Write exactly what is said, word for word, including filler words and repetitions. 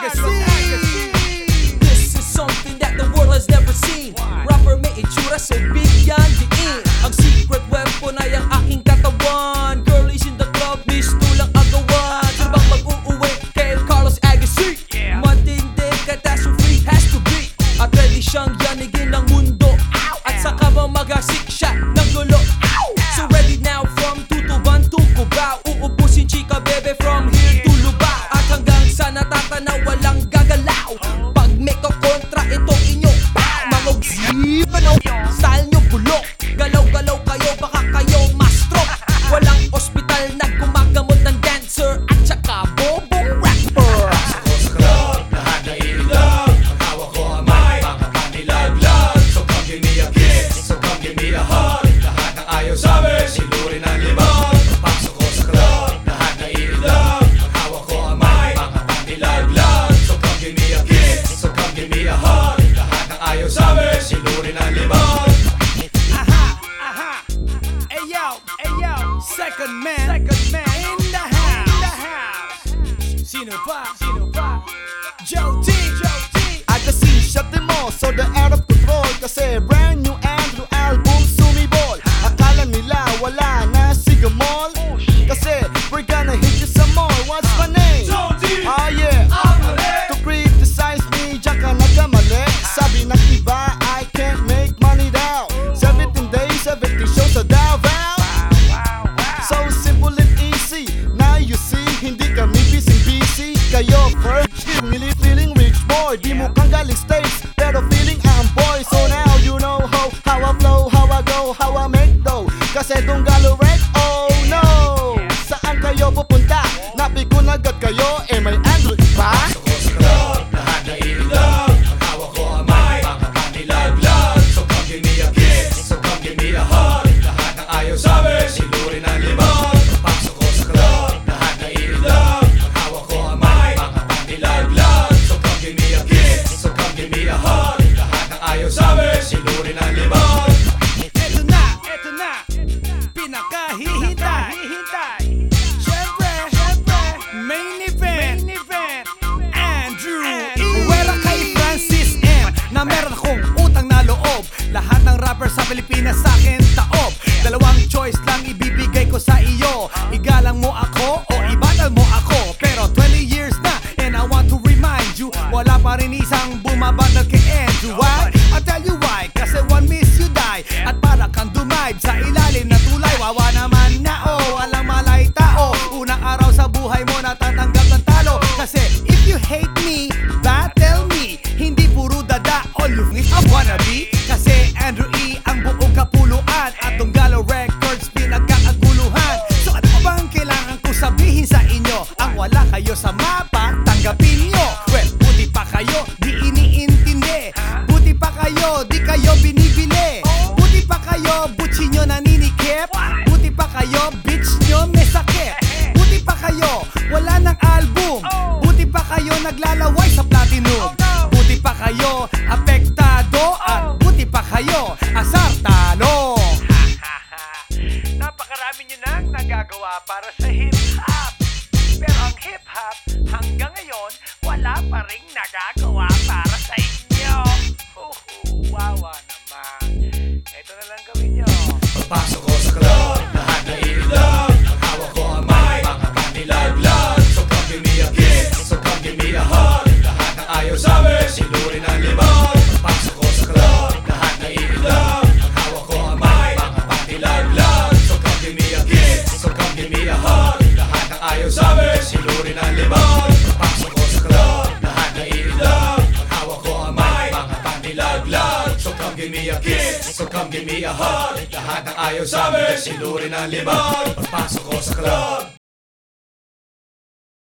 Agassi. This is something that the world has never seen. Rapper may itsura so big yan diin. Ang secret weapon ay ang aking katawan. Girlies in the club, miss tulang agawan. Sino bang mag-uuwi kay Carlos Agassi? Matindi, catastrophe has to be. At ready siyang yanigin ng mundo. At saka ba mag-asik siya ng gulo. So ready now from Tutuban to Cubao. Uubusin chika bebe from here to Lubao. At hanggang sa natatanaw walang gagalaw. Pag may kakontra ito inyong pow. Mga gsibanaw, style nyo bulok. Galaw-galaw kayo baka kayo ma-stroke. Walang ospital na gumagamot ng dancer. At saka bobong rapper. Ako sa club, lahat na iilag. Ang hawak ko ang mic, mga panilaglag. So come give me a kiss, so come give me a hug. Lahat ng ayaw sabi, silurin ang limang. Pasok ko sa club, lahat na iilag. Ang hawak ko ang mic, mga panilaglag. So come give me a kiss, so come give me a hug. Lahat ng ayaw sabi, silurin ang limang. Aha, aha. Ayo, ayo. Second man, second man in the house. In the house. Sino pa? Sino pa? Joe T, Joe T. Agassi, shut them all, so they're out of control. Kasi brand new Andrew album, sumibol. Akala nila wala na sigamol. Kasi we're gonna hit you some more. What's my name? Joe T. Oh yeah. To criticize me, diyan ka nagkamali. Sabi ng iba, I can't make money daw. seventeen days, seventy shows sa Davao. So simple and easy. Now you see, hindi kami busy-busy. Kayo first, feeling, feeling rich boy. Di mo kang galing States, pero feeling I'm boy. So now you know how, how I flow, how I go, how I make dough. Kasi dong galo red, oh no. Saan kayo pupunta? Napikon agad kayo, eh may Andrew pa? Pasok ko sa club, lahat na iilag. Ang hawak ko ang mic, mga panilaglag. So come give me a kiss, so come give me a hug. Lahat ng ayaw sabi, silurin ang limang. Pasok ko sa club, lahat na iilag. Ang hawak ko ang mic, mga panilaglag. So come give me a kiss, so come give me a hug. Lahat ng ayaw sabi, silurin ang limang. Eto na, eto na. Pinakahihintay. Siyempre, siyempre. Main event. Main event. Andrew E. Wala kay Francis M. Na meron akong utang na loob. Lahat ng rapper sa Pilipinas sa akin taob. Dalawang choice lang ibibigay ko sa iyo. Igalang mo ako o ibatal mo ako. Pero twenty years na and I want to remind you, wala pa rin isang bumabatal kay Andrew. Why? I'll tell you why. Kasi one miss you die. At para kang dumive sa ilalim na tulay. Wawa naman na oh, walang malay tao. Unang araw sa buhay mo natatanggap ng talo. Kasi if you hate me, battle me. Hindi puro dada, all you think I wanna be. Kasi Andrew E. ang buong kapuluan. At Donggalo Records pinagkakaguluhan. So ano pa bang kailangan ko sabihin sa inyo? Ang wala kayo sa mapa, tanggapin nyo. Well, buti pa kayo, di iniintindi. Buti pa kayo, di kayo binibili. Buti pa kayo, butsi nyo naninikip. Buti pa kayo, bitch nyo may sakit. Buti pa kayo, wala ng album. Buti pa kayo, naglalaway sa platinum. Buti pa kayo, apektado. At buti pa kayo, asar talo. Napakarami nyo nang nagagawa para sa hip-hop. Pero ang hip-hop hanggang ngayon wala pa rin nagagawa para sa inyo. Uhu, wawa naman. Ito na lang gawin nyo. Pagpasok ko sa club, lahat na iilag. Ang hawak ko ang mic, mga panilaglag. So come give me a kiss, so come give me a hug. Lahat ng ayaw sabi, silurin ang limang. Pagpasok ko sa club, lahat na iilag. Ang hawak ko ang mic, mga panilaglag. So come give me a kiss, so come give me a hug. Lahat ng ayaw sabi, silurin ang limang. Pagpasok ko sa club, lahat na iilag. Ang hawak ko ang mic, mga panilaglag. So come give me a kiss, so come give me a hug. Lahat ng ayaw sabi, silurin ang limang. Pagpasok ko sa club,